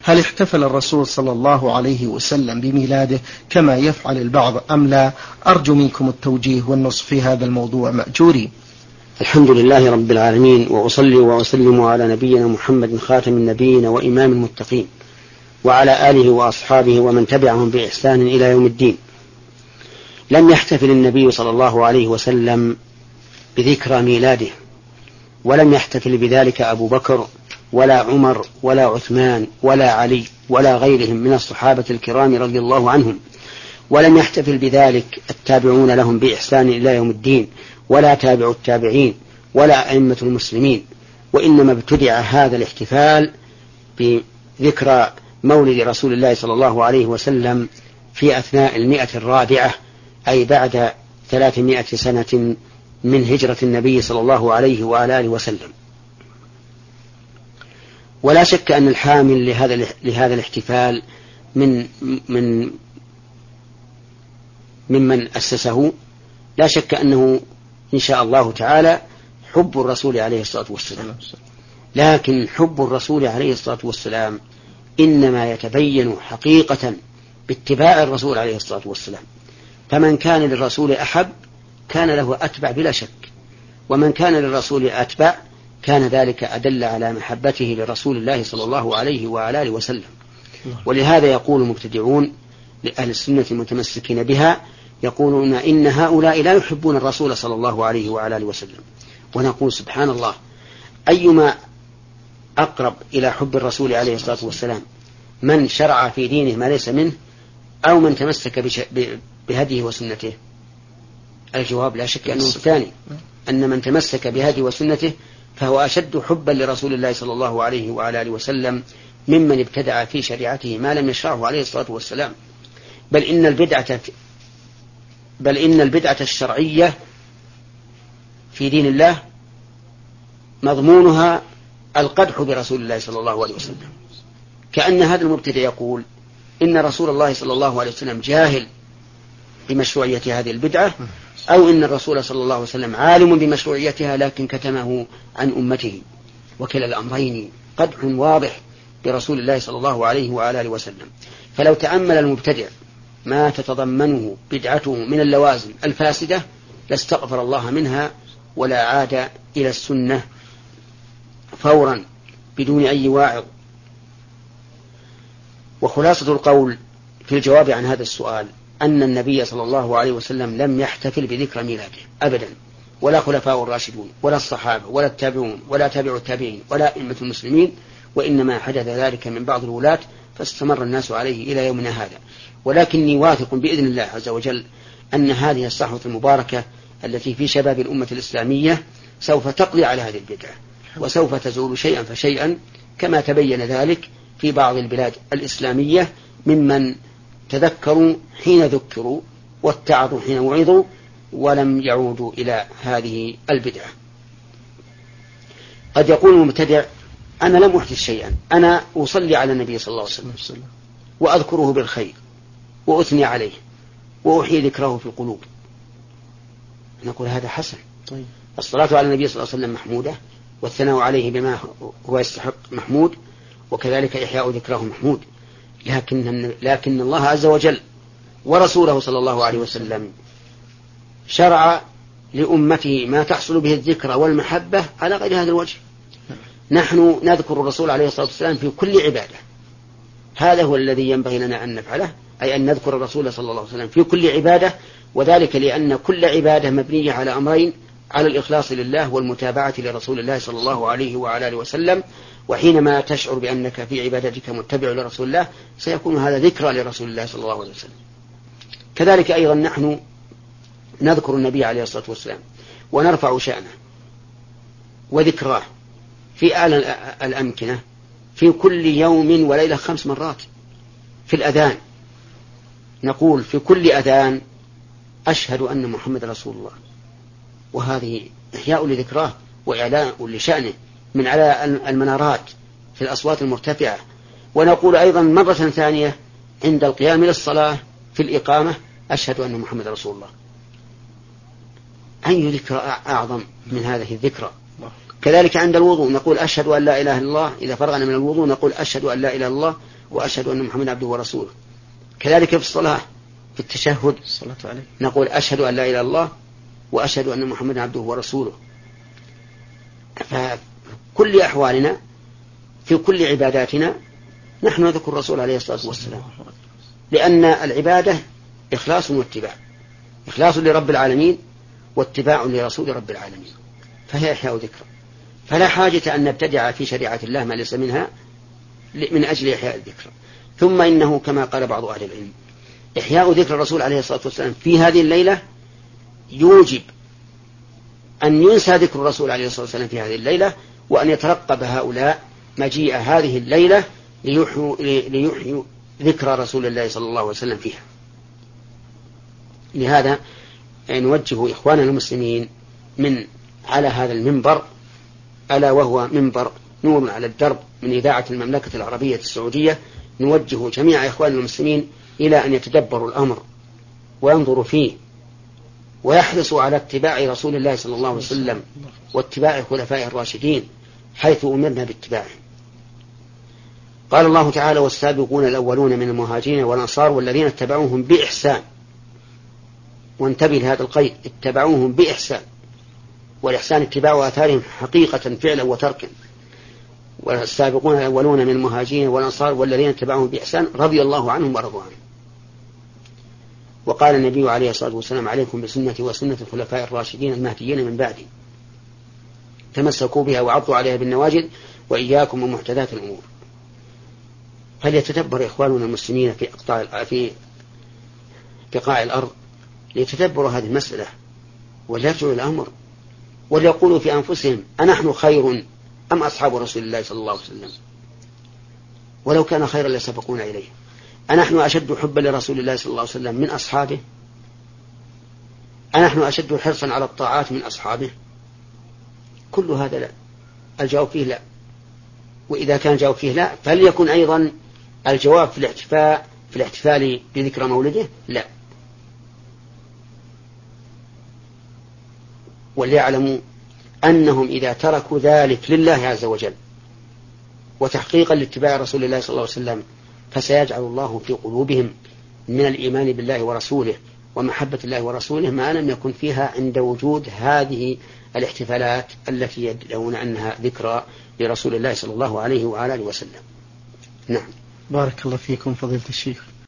هل احتفل الرسول صلى الله عليه وسلم بميلاده كما يفعل البعض أم لا؟ أرجو منكم التوجيه والنصف في هذا الموضوع مأجورين. الحمد لله رب العالمين، وأصلي وأسلم على نبينا محمد خاتم النبيين وإمام المتقين، وعلى آله وأصحابه ومن تبعهم بإحسان إلى يوم الدين. لم يحتفل النبي صلى الله عليه وسلم بذكرى ميلاده، ولم يحتفل بذلك أبو بكر ولا عمر ولا عثمان ولا علي ولا غيرهم من الصحابة الكرام رضي الله عنهم، ولم يحتفل بذلك التابعون لهم بإحسان إلى يوم الدين، ولا تابع التابعين، ولا أئمة المسلمين. وإنما ابتدع هذا الاحتفال بذكرى مولد رسول الله صلى الله عليه وسلم في أثناء 100 أي بعد 300 سنة من هجرة النبي صلى الله عليه وعلى آله وسلم. ولا شك أن الحامل لهذا الاحتفال ممن أسسه لا شك أنه إن شاء الله تعالى حب الرسول عليه الصلاة والسلام. لكن حب الرسول عليه الصلاة والسلام إنما يتبين حقيقة باتباع الرسول عليه الصلاة والسلام. فمن كان للرسول أحب كان له أتبع بلا شك، ومن كان للرسول أتبع كان ذلك أدل على محبته لرسول الله صلى الله عليه وعلى آله وسلم. ولهذا يقول المبتدعون لأهل السنة المتمسكين بها، يقولون إن هؤلاء لا يحبون الرسول صلى الله عليه وعلى آله وسلم. ونقول سبحان الله، أيما أقرب إلى حب الرسول عليه الصلاة والسلام، من شرع في دينه ما ليس منه أو من تمسك بهديه وسنته؟ الجواب لا شك أنه الثاني، أن من تمسك بهديه وسنته فهو أشد حبا لرسول الله صلى الله عليه وعلى آله وسلم ممن ابتدع في شريعته ما لم يشرعه عليه الصلاة والسلام. بل إن البدعة الشرعية في دين الله مضمونها القدح برسول الله صلى الله عليه وسلم، كأن هذا المبتدع يقول إن رسول الله صلى الله عليه وسلم جاهل بمشروعية هذه البدعة، أو إن الرسول صلى الله عليه وسلم عالم بمشروعيتها لكن كتمه عن أمته. وكلا الأمرين قدح واضح برسول الله صلى الله عليه وعلى آله وسلم. فلو تأمل المبتدع ما تتضمنه بدعته من اللوازم الفاسدة لاستغفر الله منها ولا عاد إلى السنة فورا بدون أي واعظ. وخلاصة القول في الجواب عن هذا السؤال أن النبي صلى الله عليه وسلم لم يحتفل بذكرى ميلاده أبدا، ولا خلفاء الراشدون ولا الصحابة ولا التابعون ولا تابع التابعين ولا أئمة المسلمين، وإنما حدث ذلك من بعض الولاة فاستمر الناس عليه إلى يومنا هذا. ولكني واثق بإذن الله عز وجل أن هذه الصحوة المباركة التي في شباب الأمة الإسلامية سوف تقضي على هذه البدعة، وسوف تزول شيئا فشيئا، كما تبين ذلك في بعض البلاد الإسلامية ممن تذكروا حين ذكروا واتعظوا حين وعظوا ولم يعودوا إلى هذه البدعة. قد يقول المبتدع أنا لم أحدث شيئا، أنا أصلي على النبي صلى الله عليه وسلم وأذكره بالخير وأثني عليه وأحيي ذكره في القلوب. نقول هذا حسن، طيب. الصلاة على النبي صلى الله عليه وسلم محمودة، والثناء عليه بما هو يستحق محمود، وكذلك إحياء ذكره محمود. لكن الله عز وجل ورسوله صلى الله عليه وسلم شرع لأمته ما تحصل به الذكرى والمحبة على غير هذا الوجه. نحن نذكر الرسول عليه الصلاة والسلام في كل عبادة، هذا هو الذي ينبغي لنا أن نفعله، أي أن نذكر الرسول صلى الله عليه وسلم في كل عبادة، وذلك لأن كل عبادة مبنية على أمرين: على الإخلاص لله والمتابعة لرسول الله صلى الله عليه وعلى آله وسلم. وحينما تشعر بأنك في عبادتك متبع لرسول الله سيكون هذا ذكرى لرسول الله صلى الله عليه وسلم. كذلك أيضا نحن نذكر النبي عليه الصلاة والسلام ونرفع شأنه وذكراه في أعلى الأمكنة في كل يوم وليلة 5 مرات. في الأذان نقول في كل أذان أشهد أن محمد رسول الله، وهذه إحياء لذكراه وإعلاء لشأنه من على المنارات في الأصوات المرتفعة. ونقول أيضا مرة ثانية عند القيام للصلاة في الإقامة أشهد أن محمد رسول الله. أي ذكرى أعظم من هذه الذكرى؟ كذلك عند الوضوء نقول أشهد أن لا إله إلا الله، إذا فرغنا من الوضوء نقول أشهد أن لا إله إلا الله وأشهد أن محمدا عبده ورسوله. كذلك في الصلاة في التشهد نقول أشهد أن لا إله إلا الله وأشهد أن محمدا عبده ورسوله. فكل أحوالنا في كل عباداتنا نحن نذكر الرسول عليه الصلاة والسلام، لأن العبادة إخلاص واتباع، إخلاص لرب العالمين واتباع لرسول رب العالمين، فهي إحياء ذكر. فلا حاجة أن نبتدع في شريعة الله ما ليس منها من أجل إحياء الذكر. ثم إنه كما قال بعض أهل العلم إحياء ذكر الرسول عليه الصلاة والسلام في هذه الليلة يوجب أن ينسى ذكر الرسول عليه الصلاة والسلام في هذه الليلة، وأن يترقب هؤلاء مجيء هذه الليلة ليحيوا ذكر رسول الله صلى الله عليه وسلم فيها. لهذا نوجه إخواننا المسلمين من على هذا المنبر، ألا وهو منبر نور على الدرب من إذاعة المملكة العربية السعودية، نوجه جميع إخواننا المسلمين إلى أن يتدبروا الأمر وينظروا فيه ويحرصوا على اتباع رسول الله صلى الله عليه وسلم واتباع خلفائه الراشدين حيث أمرنا باتباعه. قال الله تعالى: والسابقون الأولون من المهاجرين والأنصار والذين اتبعوهم بإحسان. وانتبه لهذا القيد، اتبعوهم بإحسان، والإحسان اتباع آثارهم حقيقة فعلا وتركا. والسابقون الأولون من المهاجرين والأنصار والذين اتبعوهم بإحسان رضي الله عنهم ورضوا عنه. وقال النبي عليه الصلاة والسلام: عليكم بسنتي وسنة الخلفاء الراشدين المهديين من بعدي، تمسكوا بها وعضوا عليها بالنواجذ وإياكم ومحدثات الأمور. فليتدبر إخواننا المسلمين في بقاع الأرض ليتدبروا هذه المسألة وليرجعوا الأمر وليقولوا في أنفسهم: أنحن خير أم أصحاب رسول الله صلى الله عليه وسلم؟ ولو كان خيرا لسبقونا إليه. أنحن أشد حبا لرسول الله صلى الله عليه وسلم من أصحابه؟ أنحن أشد حرصا على الطاعات من أصحابه؟ كل هذا لا. الجواب فيه لا. وإذا كان الجواب فيه لا، فليكن أيضا الجواب في الاحتفال بذكرى مولده لا. وليعلموا أنهم إذا تركوا ذلك لله عز وجل وتحقيقا لاتباع رسول الله صلى الله عليه وسلم فسيجعل الله في قلوبهم من الإيمان بالله ورسوله ومحبة الله ورسوله ما لم يكن فيها عند وجود هذه الاحتفالات التي يدعون أنها ذكرى لرسول الله صلى الله عليه وآله وسلم. نعم. بارك الله فيكم فضيلة الشيخ.